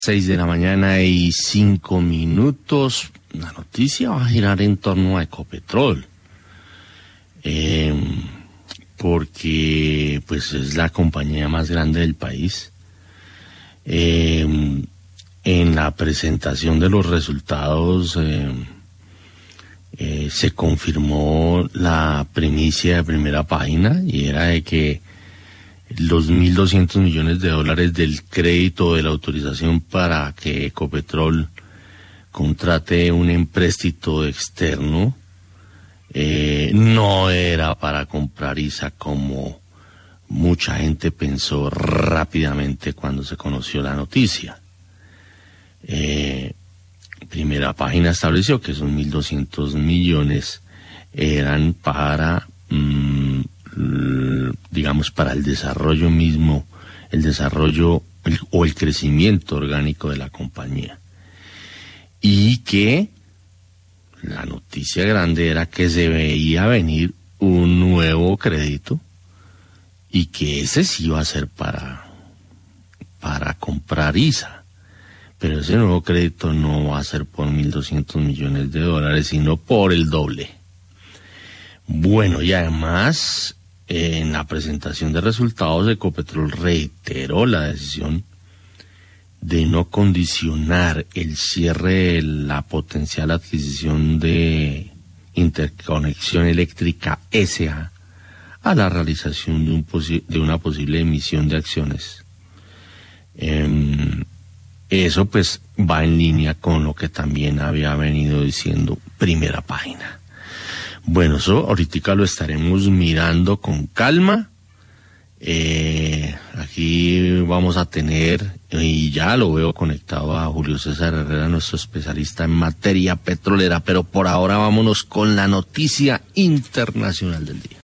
6:05 a.m. La noticia va a girar en torno a Ecopetrol, porque pues es la compañía más grande del país. En la presentación de los resultados se confirmó la primicia de primera página, y era de que los $1.200 millones del crédito de la autorización para que Ecopetrol contrate un empréstito externo no era para comprar ISA, como mucha gente pensó rápidamente cuando se conoció la noticia. Primera página estableció que esos 1.200 millones eran para digamos, para el desarrollo mismo, el crecimiento orgánico de la compañía. Y que la noticia grande era que se veía venir un nuevo crédito, y que ese sí iba a ser para comprar ISA. Pero ese nuevo crédito no va a ser por $1.200 millones, sino por el doble. Bueno, y además, en la presentación de resultados, Ecopetrol reiteró la decisión de no condicionar el cierre de la potencial adquisición de Interconexión Eléctrica S.A. a la realización de una posible emisión de acciones. Eso pues va en línea con lo que también había venido diciendo primera página. Bueno, eso ahorita lo estaremos mirando con calma. Aquí vamos a tener, y ya lo veo conectado a Julio César Herrera, nuestro especialista en materia petrolera, pero por ahora vámonos con la noticia internacional del día.